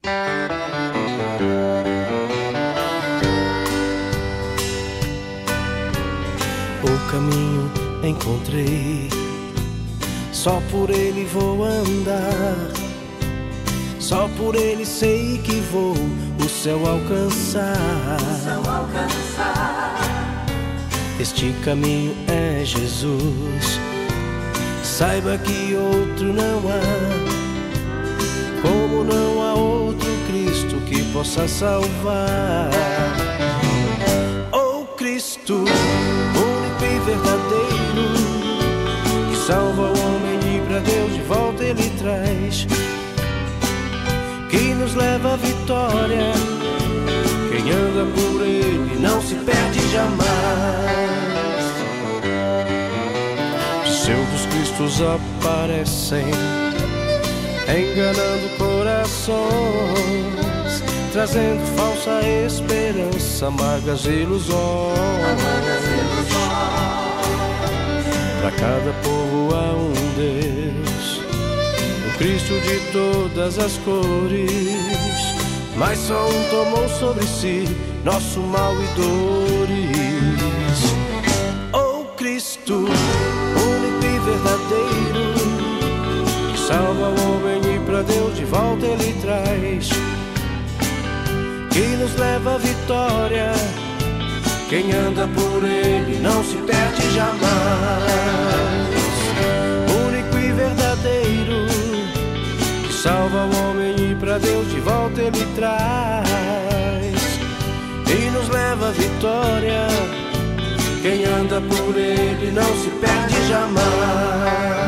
O caminho encontrei, só por ele vou andar, só por ele sei que vou o céu alcançar. Este caminho é Jesus, saiba que outro não há, como não há outro Cristo que possa salvar. Oh Cristo, único e verdadeiro, que salva o homem e pra Deus de volta ele traz, que nos leva à vitória. Quem anda por ele não se perde jamais. Pseudos cristos aparecem, enganando corações, trazendo falsa esperança, amargas ilusões. Para cada povo há um Deus, um Cristo de todas as cores, mas só um tomou sobre si nosso mal e dores. Oh Cristo, único e verdadeiro, que salva o homem e pra Deus de volta ele traz, que nos leva à vitória. Quem anda por ele não se perde jamais. Único e verdadeiro, que salva o homem e pra Deus de volta ele traz, e nos leva à vitória. Quem anda por ele não se perde jamais.